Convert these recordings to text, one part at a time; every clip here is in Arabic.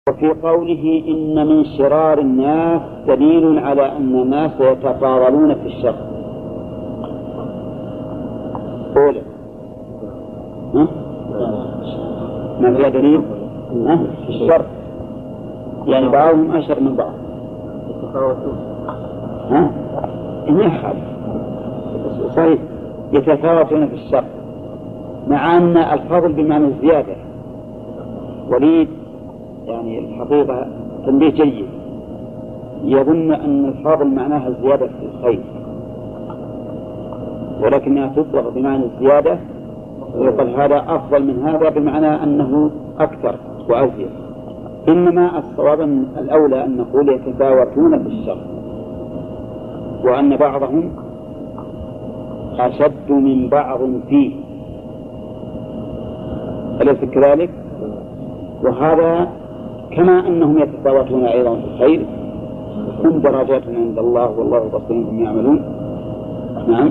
وفي قوله إن من شرار الناس دليل على أن الناس يتفاضلون في الشر. أولا ما فيها دليل في الشر، يعني بعضهم أشر من بعض. إنه خالف صحيح يتفاوتون في الشر، مع أن الفضل بمعنى الزيادة. وليد يعني الحقيقة تنبيه جيد، يظن أن الفضل معناها الزيادة في الخير، ولكنها تطلق بمعنى الزيادة ويقول هذا أفضل من هذا بمعنى أنه أكثر وأزيد. إنما الصواب الأولى أن نقول يتفاوتون في الشر، وأن بعضهم أشد من بعض فيه، أليس كذلك؟ وهذا كما أنهم يتفاوتون أيضا في الخير، هم درجات عند الله والله بصير بما يعملون. نعم،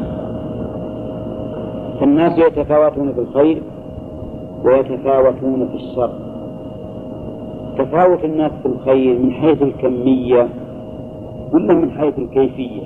فالناس يتفاوتون في الخير ويتفاوتون في الشر. تفاوت الناس في الخير من حيث الكمية ولا من حيث الكيفية؟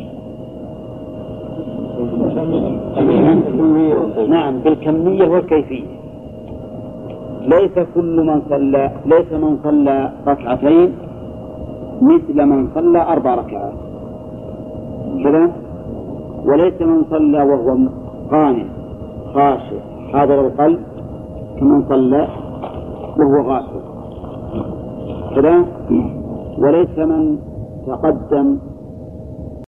نعم، بالكمية والكيفية. ليس من صلى ركعتين مثل من صلى 4 ركعات كذا، وليس من صلى وهو قانع خاشع حاضر القلب كمن صلى وهو غافل كذا، وليس من تقدم